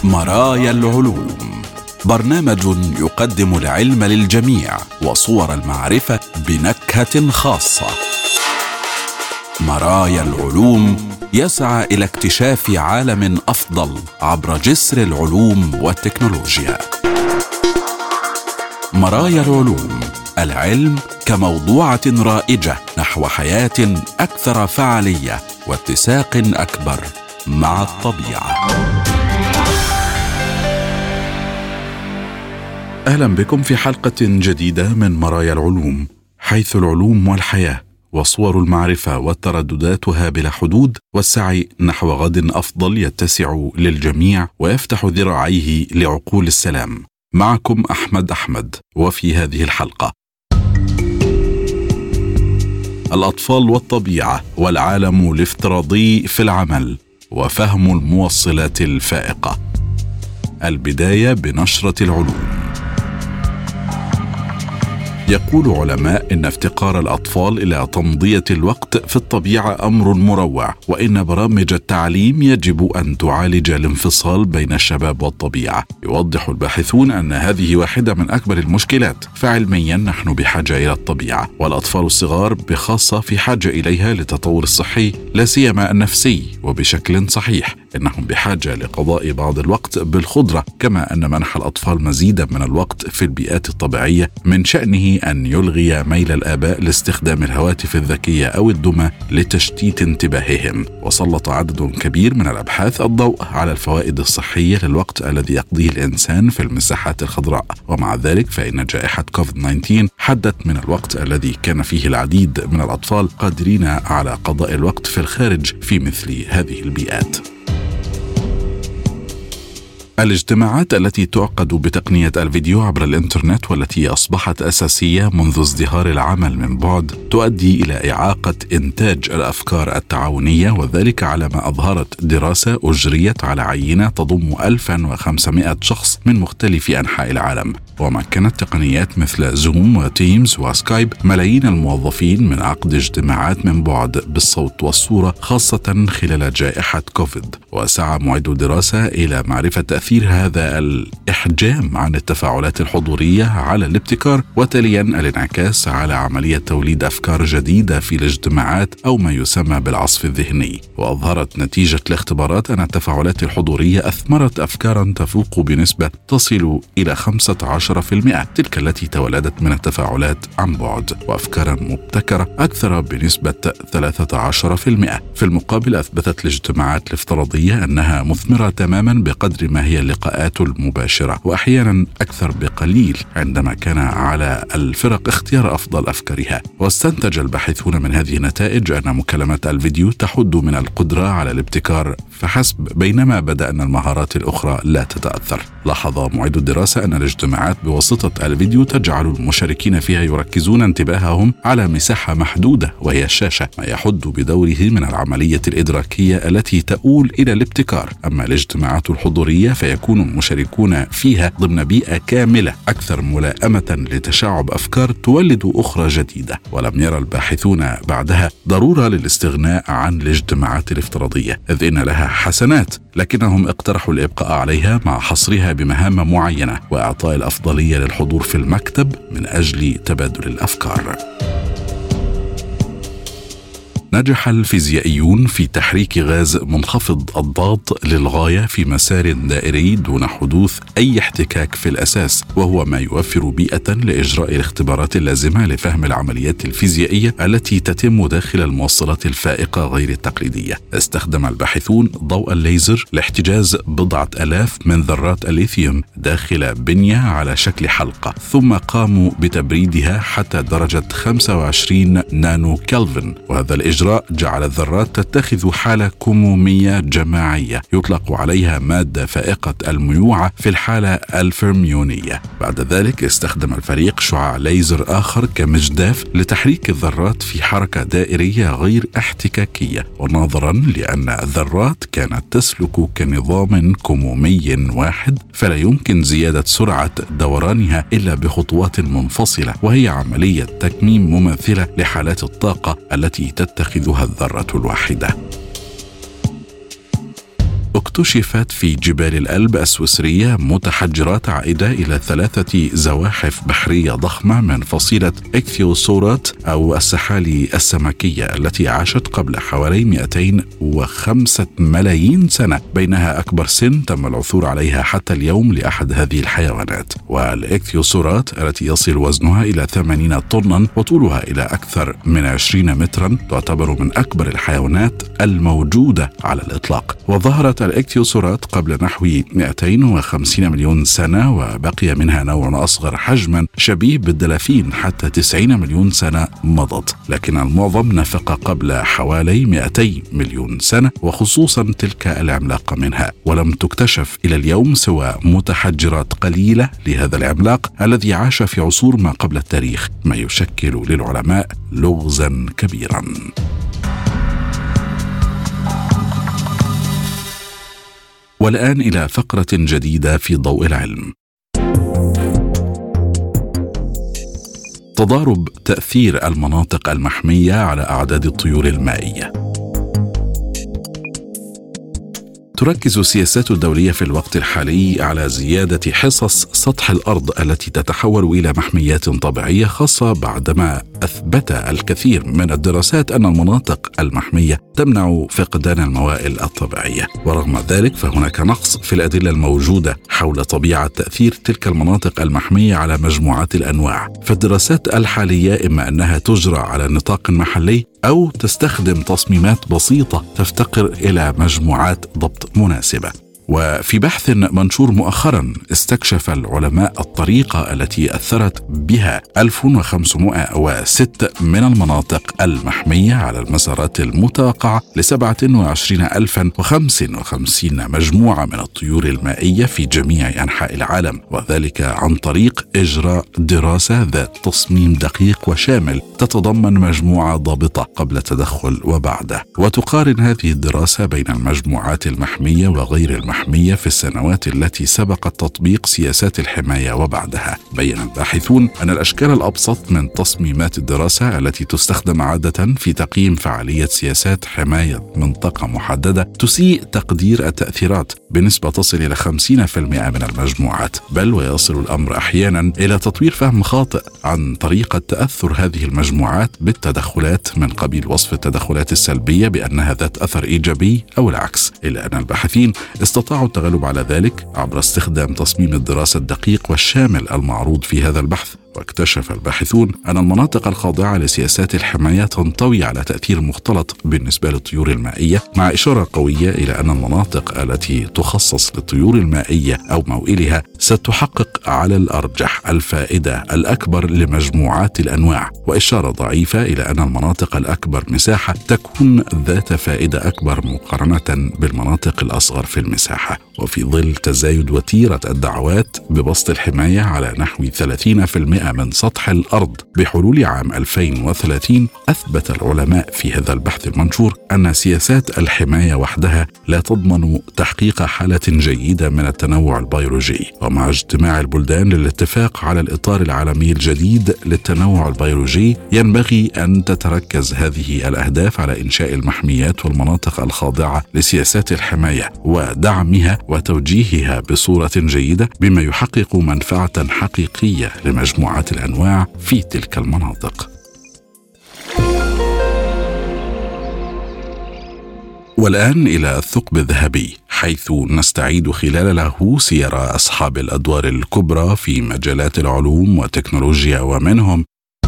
مرايا العلوم، برنامج يقدم العلم للجميع وصور المعرفة بنكهة خاصة. مرايا العلوم يسعى إلى اكتشاف عالم أفضل عبر جسر العلوم والتكنولوجيا. مرايا العلوم، العلم كموضوعة رائجة نحو حياة أكثر فعالية واتساق أكبر مع الطبيعة. أهلا بكم في حلقة جديدة من مرايا العلوم، حيث العلوم والحياة وصور المعرفة وتردداتها بلا حدود، والسعي نحو غد أفضل يتسع للجميع ويفتح ذراعيه لعقول السلام. معكم أحمد، وفي هذه الحلقة الأطفال والطبيعة والعالم الافتراضي في العمل وفهم الموصلات الفائقة. البداية بنشرة العلوم. يقول علماء إن افتقار الأطفال إلى تمضية الوقت في الطبيعة أمر مروع، وإن برامج التعليم يجب أن تعالج الانفصال بين الشباب والطبيعة. يوضح الباحثون أن هذه واحدة من أكبر المشكلات، فعلميا نحن بحاجة إلى الطبيعة، والأطفال الصغار بخاصة في حاجة إليها للتطور الصحي لا سيما النفسي، وبشكل صحيح إنهم بحاجة لقضاء بعض الوقت بالخضرة، كما أن منح الأطفال مزيدا من الوقت في البيئات الطبيعية من شأنه أن يلغي ميل الآباء لاستخدام الهواتف الذكية أو الدمى لتشتيت انتباههم. وسلط عدد كبير من الأبحاث الضوء على الفوائد الصحية للوقت الذي يقضيه الإنسان في المساحات الخضراء، ومع ذلك فإن جائحة كوفيد-19 حدت من الوقت الذي كان فيه العديد من الأطفال قادرين على قضاء الوقت في الخارج في مثل هذه البيئات. الاجتماعات التي تعقد بتقنية الفيديو عبر الإنترنت والتي أصبحت أساسية منذ ازدهار العمل من بعد تؤدي إلى إعاقة إنتاج الأفكار التعاونية، وذلك على ما أظهرت دراسة أجريت على عينة تضم 1500 شخص من مختلف أنحاء العالم. ومكنت تقنيات مثل زوم وتيمز وسكايب ملايين الموظفين من عقد اجتماعات من بعد بالصوت والصورة، خاصة خلال جائحة كوفيد. وسعى معد الدراسة إلى معرفة تأثير هذا الإحجام عن التفاعلات الحضورية على الابتكار، وتاليا الانعكاس على عملية توليد أفكار جديدة في الاجتماعات أو ما يسمى بالعصف الذهني. وأظهرت نتيجة الاختبارات أن التفاعلات الحضورية أثمرت أفكارا تفوق بنسبة تصل إلى 15%، تلك التي تولدت من التفاعلات عن بعد، وأفكارا مبتكرة أكثر بنسبة 13%. في المقابل أثبتت الاجتماعات الافتراضية أنها مثمرة تماما بقدر ما هي اللقاءات المباشرة، وأحيانا أكثر بقليل عندما كان على الفرق اختيار أفضل أفكارها. واستنتج الباحثون من هذه النتائج أن مكالمات الفيديو تحد من القدرة على الابتكار فحسب، بينما بدأ أن المهارات الأخرى لا تتأثر. لاحظ معيد الدراسة أن الاجتماعات بواسطة الفيديو تجعل المشاركين فيها يركزون انتباههم على مساحة محدودة وهي الشاشة، ما يحد بدوره من العملية الإدراكية التي تؤول إلى الابتكار. أما الاجتماعات الحضورية فيكون المشاركون فيها ضمن بيئة كاملة أكثر ملائمة لتشعب أفكار تولد أخرى جديدة. ولم يرى الباحثون بعدها ضرورة للاستغناء عن الاجتماعات الافتراضية، إذ إن لها حسنات، لكنهم اقترحوا الإبقاء عليها مع حصرها بمهام معينة وإعطاء الأفضلية للحضور في المكتب من أجل تبادل الأفكار. نجح الفيزيائيون في تحريك غاز منخفض الضغط للغاية في مسار دائري دون حدوث أي احتكاك في الأساس، وهو ما يوفر بيئة لإجراء الاختبارات اللازمة لفهم العمليات الفيزيائية التي تتم داخل الموصلات الفائقة غير التقليدية. استخدم الباحثون ضوء الليزر لاحتجاز 1000 من ذرات الليثيوم داخل بنية على شكل حلقة، ثم قاموا بتبريدها حتى درجة 25 نانو كلفن، وهذا الإجراء جعل الذرات تتخذ حالة كمومية جماعية يطلق عليها مادة فائقة الميوعة في الحالة الفرميونية. بعد ذلك استخدم الفريق شعاع ليزر آخر كمجداف لتحريك الذرات في حركة دائرية غير احتكاكية، ونظرا لأن الذرات كانت تسلك كنظام كمومي واحد فلا يمكن زيادة سرعة دورانها إلا بخطوات منفصلة، وهي عملية تكميم مماثلة لحالات الطاقة التي تتخذها الذرة الواحدة. اكتشفت في جبال الألب السويسرية متحجرات عائدة إلى 3 زواحف بحرية ضخمة من فصيلة إكثيوسورات أو السحالي السمكية التي عاشت قبل حوالي 205 ملايين سنة، بينها أكبر سن تم العثور عليها حتى اليوم لأحد هذه الحيوانات. والإكثيوسورات التي يصل وزنها إلى 80 طنا وطولها إلى أكثر من 20 مترا تعتبر من أكبر الحيوانات الموجودة على الإطلاق. وظهرت الإكثيوسورات قبل نحو 250 مليون سنة، وبقي منها نوع أصغر حجما شبيه بالدلافين حتى 90 مليون سنة مضت، لكن المعظم نفق قبل حوالي 200 مليون سنة، وخصوصا تلك العملاقة منها. ولم تكتشف إلى اليوم سوى متحجرات قليلة لهذا العملاق الذي عاش في عصور ما قبل التاريخ، ما يشكل للعلماء لغزا كبيرا. والآن إلى فقرة جديدة في ضوء العلم. تضارب تأثير المناطق المحمية على أعداد الطيور المائية. تركز السياسات الدولية في الوقت الحالي على زيادة حصص سطح الأرض التي تتحول إلى محميات طبيعية خاصة، بعدما أثبت الكثير من الدراسات أن المناطق المحمية تمنع فقدان الموائل الطبيعية. ورغم ذلك فهناك نقص في الأدلة الموجودة حول طبيعة تأثير تلك المناطق المحمية على مجموعات الأنواع. فالدراسات الحالية إما أنها تجرى على نطاق محلي أو تستخدم تصميمات بسيطة تفتقر إلى مجموعات ضبط مناسبة. وفي بحث منشور مؤخرا استكشف العلماء الطريقة التي أثرت بها 1506 من المناطق المحمية على المسارات المتوقعة ل27,055 مجموعة من الطيور المائية في جميع أنحاء العالم، وذلك عن طريق إجراء دراسة ذات تصميم دقيق وشامل تتضمن مجموعة ضابطة قبل التدخل وبعده. وتقارن هذه الدراسة بين المجموعات المحمية وغير المحمية في السنوات التي سبقت تطبيق سياسات الحماية وبعدها. بين الباحثون أن الأشكال الأبسط من تصميمات الدراسة التي تستخدم عادة في تقييم فعالية سياسات حماية منطقة محددة تسيء تقدير التأثيرات بنسبة تصل إلى 50% من المجموعات، بل ويصل الأمر أحيانا إلى تطوير فهم خاطئ عن طريقة تأثر هذه المجموعات بالتدخلات من قبيل وصف التدخلات السلبية بأنها ذات أثر إيجابي أو العكس، إلا أن الباحثين استطاعوا التغلب على ذلك عبر استخدام تصميم الدراسة الدقيق والشامل المعروض في هذا البحث. واكتشف الباحثون أن المناطق الخاضعة لسياسات الحماية تنطوي على تأثير مختلط بالنسبة للطيور المائية، مع إشارة قوية إلى أن المناطق التي تخصص للطيور المائية أو موئلها ستحقق على الأرجح الفائدة الأكبر لمجموعات الأنواع، وإشارة ضعيفة إلى أن المناطق الأكبر مساحة تكون ذات فائدة أكبر مقارنة بالمناطق الأصغر في المساحة. وفي ظل تزايد وتيرة الدعوات ببسط الحماية على نحو 30% من سطح الأرض بحلول عام 2030، أثبت العلماء في هذا البحث المنشور أن سياسات الحماية وحدها لا تضمن تحقيق حالة جيدة من التنوع البيولوجي. ومع اجتماع البلدان للاتفاق على الإطار العالمي الجديد للتنوع البيولوجي، ينبغي أن تتركز هذه الأهداف على إنشاء المحميات والمناطق الخاضعة لسياسات الحماية ودعمها وتوجيهها بصورة جيدة، بما يحقق منفعة حقيقية لمجموعات الأنواع في تلك المناطق. والآن إلى الثقب الذهبي، حيث نستعيد خلاله سير أصحاب الأدوار الكبرى في مجالات العلوم والتكنولوجيا، ومنهم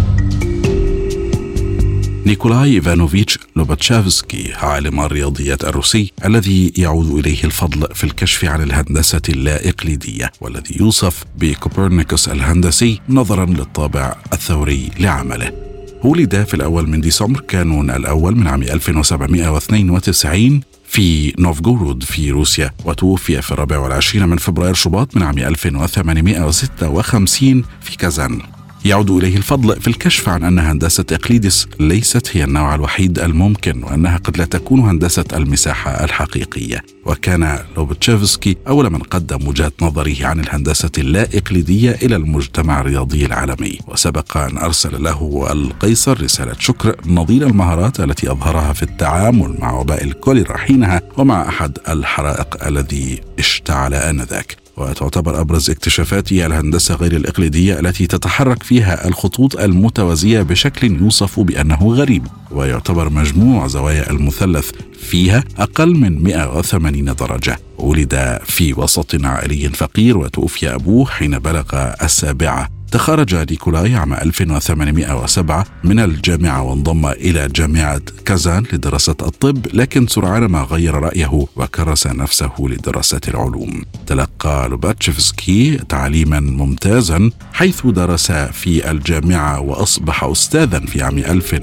نيكولاي إيفانوفيتش لوباتشافسكي عالم الرياضيات الروسي الذي يعود إليه الفضل في الكشف عن الهندسة اللا إقليدية، والذي يوصف بكوبرنيكوس الهندسي نظرا للطابع الثوري لعمله. ولد في الأول من ديسمبر كانون الأول من عام 1792 في نوفغورود في روسيا، وتوفي في 24 من فبراير شباط من عام 1856 في كازان. يعود إليه الفضل في الكشف عن أن هندسة إقليدس ليست هي النوع الوحيد الممكن، وأنها قد لا تكون هندسة المساحة الحقيقية. وكان لوباتشيفسكي أول من قدم وجهة نظره عن الهندسة اللا إقليدية إلى المجتمع الرياضي العالمي، وسبق أن أرسل له القيصر رسالة شكر نظير المهارات التي أظهرها في التعامل مع وباء الكوليرا حينها ومع أحد الحرائق الذي اشتعل آنذاك. وتعتبر أبرز اكتشافاته الهندسة غير الإقليدية التي تتحرك فيها الخطوط المتوازية بشكل يوصف بأنه غريب، ويعتبر مجموع زوايا المثلث فيها أقل من 180 درجة. ولد في وسط عائلي فقير وتوفي أبوه حين بلغ 7. تخرج نيكولاي عام 1807 من الجامعة وانضم إلى جامعة كازان لدراسة الطب، لكن سرعان ما غير رأيه وكرس نفسه لدراسة العلوم. تلقى لوباتشيفسكي تعليما ممتازا حيث درس في الجامعة وأصبح أستاذا في عام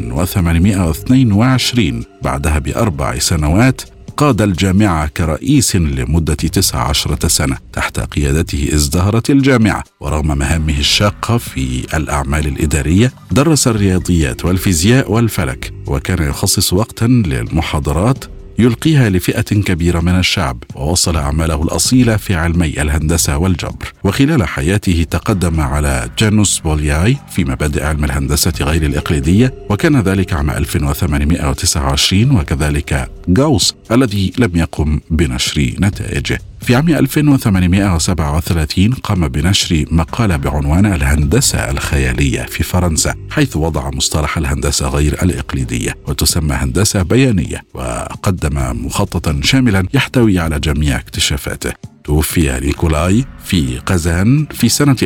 1822. بعدها ب4 سنوات قاد الجامعة كرئيس لمدة 19 سنة. تحت قيادته ازدهرت الجامعة، ورغم مهامه الشاقة في الأعمال الإدارية درس الرياضيات والفيزياء والفلك، وكان يخصص وقتا للمحاضرات يلقيها لفئة كبيرة من الشعب، ووصل أعماله الأصيلة في علمي الهندسة والجبر. وخلال حياته تقدم على جانوس بولياي في مبادئ علم الهندسة غير الإقليدية، وكان ذلك عام 1829، وكذلك غاوس الذي لم يقم بنشر نتائجه. في عام 1837 قام بنشر مقالة بعنوان الهندسة الخيالية في فرنسا، حيث وضع مصطلح الهندسة غير الإقليدية وتسمى هندسة بيانية، وقدم مخططا شاملا يحتوي على جميع اكتشافاته. توفي نيكولاي في قازان في سنة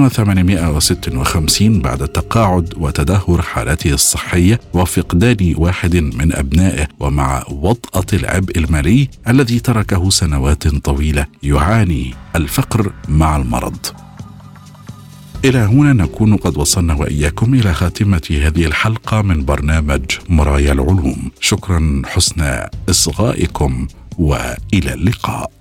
1856 بعد تقاعد وتدهور حالته الصحية وفقدان واحد من أبنائه، ومع وطأة العبء المالي الذي تركه سنوات طويلة يعاني الفقر مع المرض. إلى هنا نكون قد وصلنا وإياكم إلى خاتمة هذه الحلقة من برنامج مرايا العلوم. شكرا حسن إصغائكم وإلى اللقاء.